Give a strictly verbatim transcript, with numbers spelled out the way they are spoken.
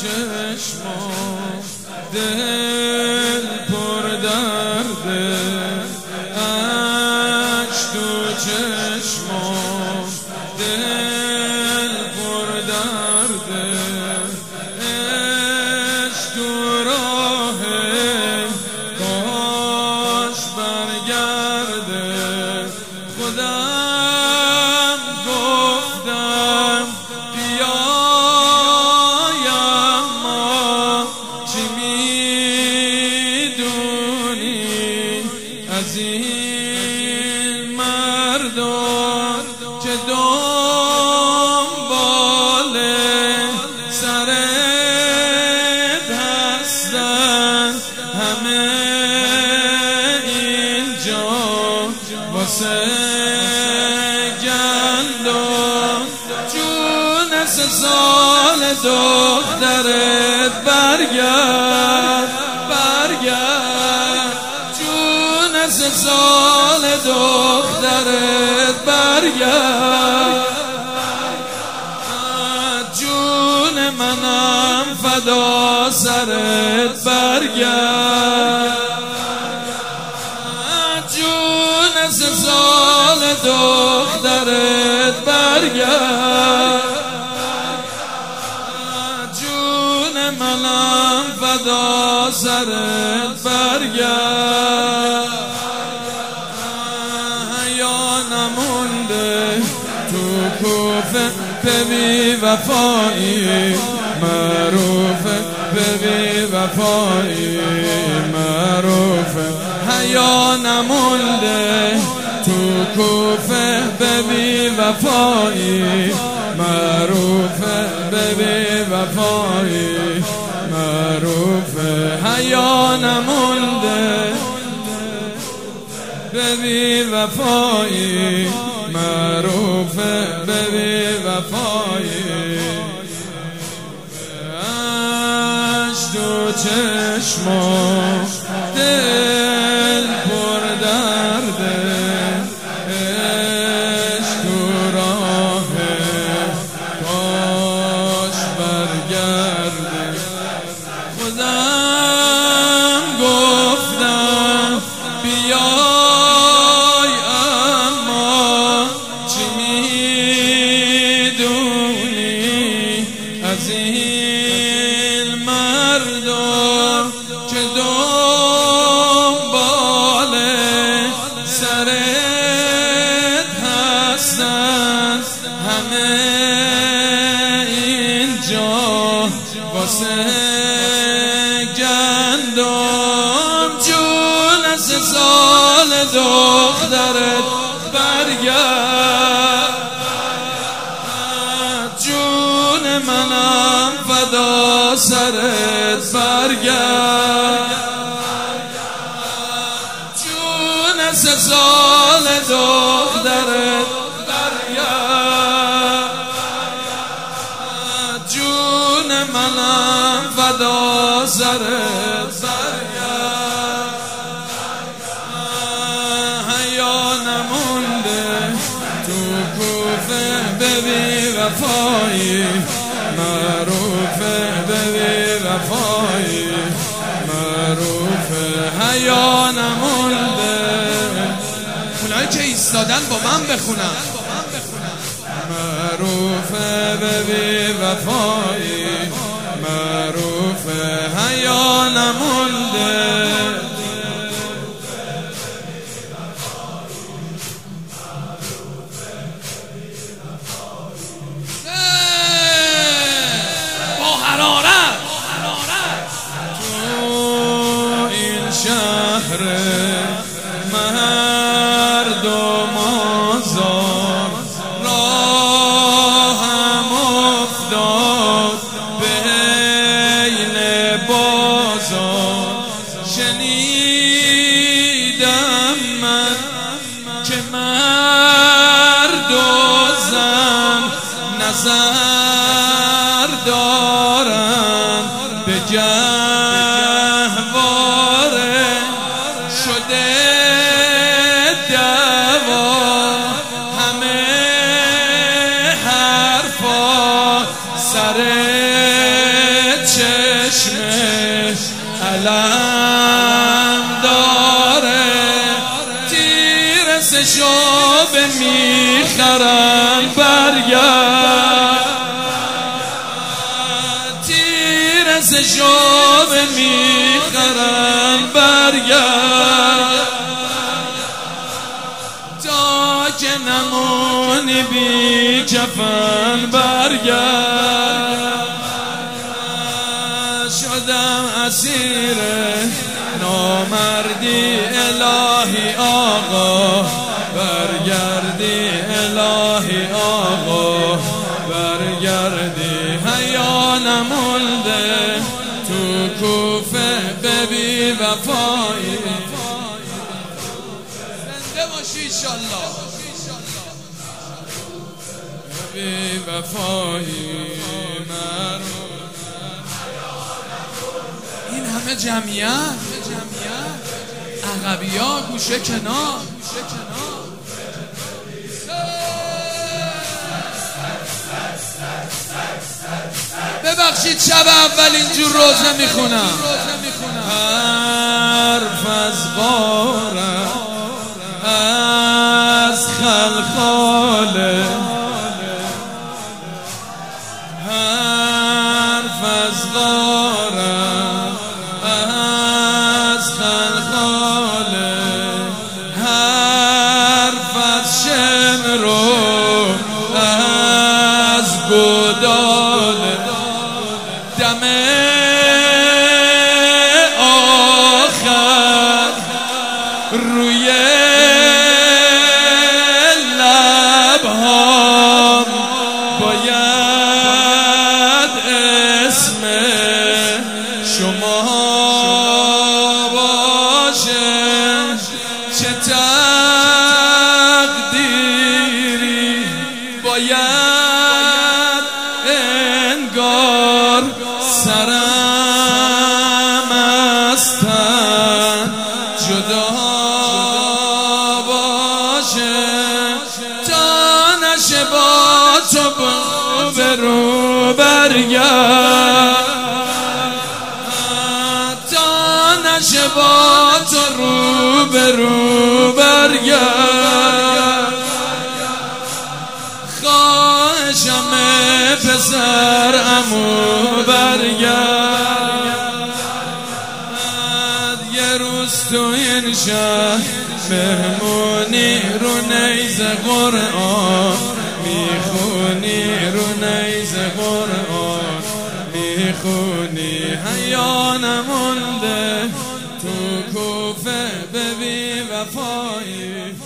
چشمام دل پر درده، اشک تو چشمام دل پر درده، عشق تو راهه کاش برگرده. خودم گفتم بیایم ما چی میدونی از این مردم که دنبال سرت هستن، همه اینجا واسه گندم. جون سه سال دخترت برگرد برگرد، جون سه سال دخترت برگرد، جون منم فدا سرت برگرد، جون سه سال دخترت برگرد، جون منم فدا سرت برگرد. یا نمونده تو کوفه به بی وفایی، معروفه به بی وفایی معروفه. حیا نمونده تو کوفه به بی وفایی، معروفه به بی وفایی معروفه. حیا نمونده به بی وفایی، معروفه به بی وفایی. اشک تو چشمام دل پر درده، عشق تو راهه کاش برگرده. خودم گفتم بیای اما چی میدونی از این مردم که دنبال سرت هستن، همه اینجا واسه گندم. جون سه سال دخترت برگرد، جون منم فدا سرت برگرد، جون سه سال دخترت برگرد، جون منم فدا سرت برگرد. حیا نمونده تو کوفه به بی وفایی، معروفه به بی وفایی معروفه. حیا نمونده اونایی که ایستادن با من بخونن، معروفه به بی وفایی معروفه. حیا نمونده با حرارت تو این شهر مردم آزار، راهم افتاد بین بازار. سشاب میخرن برگرد، تیر سشاب میخرن برگرد، تا که نمونی بی کفن برگرد. شدم اسیر نامردی الهی آقا، برگردی الهی آقا، برگردی. حیا نمونده تو کوفه به بی وفایی، زنده باشی انشالله بی وفایی. این همه جمعیت، عقبی ها گوشه کنار. ببخشید شب اول اینجور روزه میخونم. حرف از غارم از خلخاله، حرف از غارم از خلخاله، حرف از شمرو از گوداله. دم آخر روی لبهام باید اسم شما باشه. چه تقدیری باید انگار سرم از تن جدا باشه، تا نشه با تو به رو برگرد، تا نشه با تو رو به رو برگرد. خواهشم پسر عمو برگرد، یه روز تو این شهر مهمونی رو نیزه قرآن میخونی، رو نیزه قرآن میخونی. حیا نمونده تو کوفه به بی وفایی.